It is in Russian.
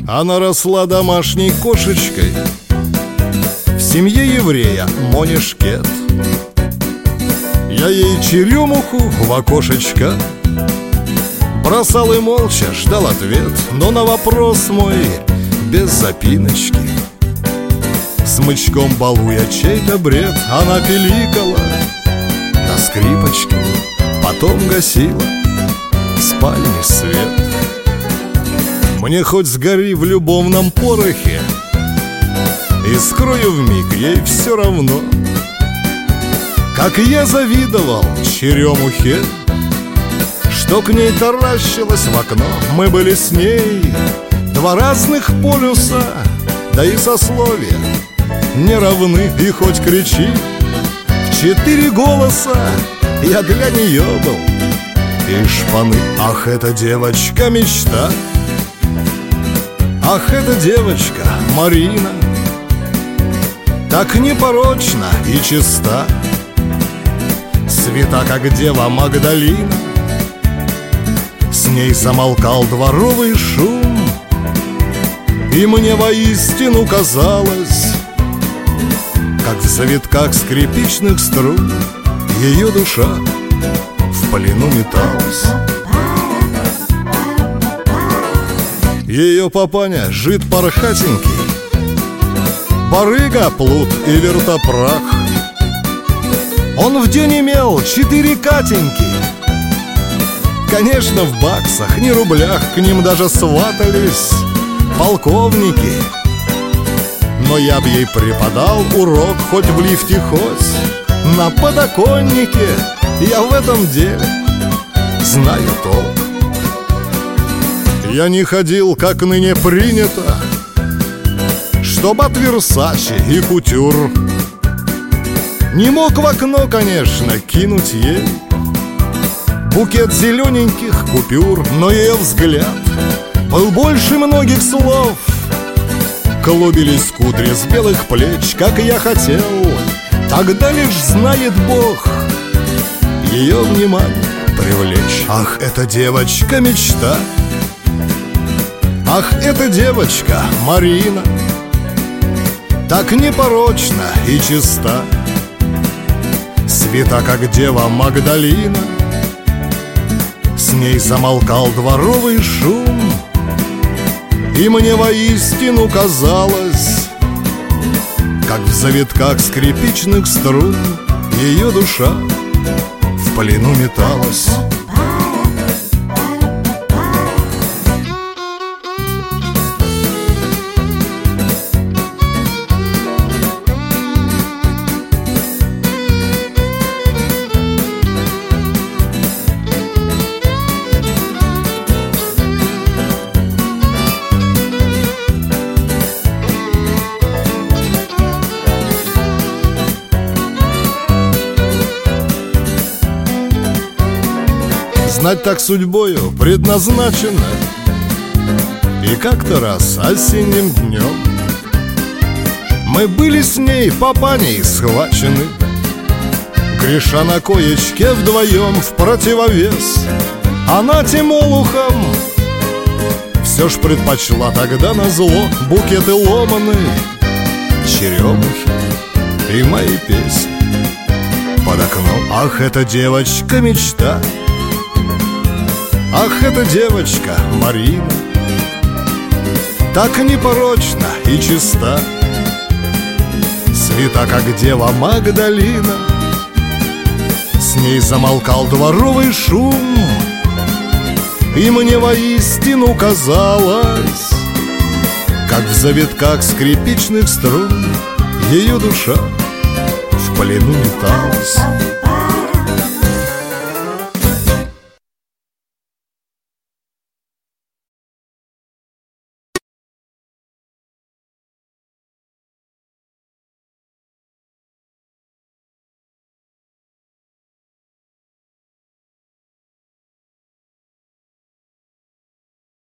Она росла домашней кошечкой в семье еврея Монишкет. Я ей черемуху в окошечко бросал и молча ждал ответ, но на вопрос мой без запиночки, смычком балуя чей-то бред, она пиликала на скрипочке, потом гасила в спальне свет. Мне хоть сгори в любовном порохе и скрою вмиг, ей все равно. Как я завидовал черемухе, что к ней таращилась в окно. Мы были с ней два разных полюса, да и сословия не равны. И хоть кричи в 4 голоса, я для нее был и шпаны. Ах, эта девочка мечта, ах, эта девочка Марина, так непорочна и чиста, свята, как дева Магдалина. С ней замолкал дворовый шум, и мне воистину казалось, как в завитках скрипичных струн ее душа в плену металась. Ее папаня жид пархатенький, барыга, плут и вертопрах. Он в день имел 4 катеньки, конечно, в баксах, не рублях. К ним даже сватались полковники. Но я б ей преподал урок хоть в лифте, хоть на подоконнике. Я в этом деле знаю толк. Я не ходил, как ныне принято, чтоб от Версачи и кутюр. Не мог в окно, конечно, кинуть ей букет зелененьких купюр, но ее взгляд был больше многих слов. Клубились кудри с белых плеч, как я хотел, тогда лишь знает Бог ее внимание привлечь. Ах, эта девочка мечта, ах, эта девочка Марина, так непорочна и чиста, свята, как дева Магдалина. С ней замолкал дворовый шум, и мне воистину казалось, как в завитках скрипичных струн ее душа в плену металась. Знать так судьбою предназначено. И как-то раз осенним днем мы были с ней папаней схвачены, греша на коечке вдвоем в противовес. Она тем олухом все ж предпочла тогда назло букеты ломаной черемухи и мои песни под окном. Ах, эта девочка мечта, ах, эта девочка Марина, так непорочна и чиста, свята, как дева Магдалина. С ней замолкал дворовый шум, и мне воистину казалось, как в завитках скрипичных струн ее душа в плену металась.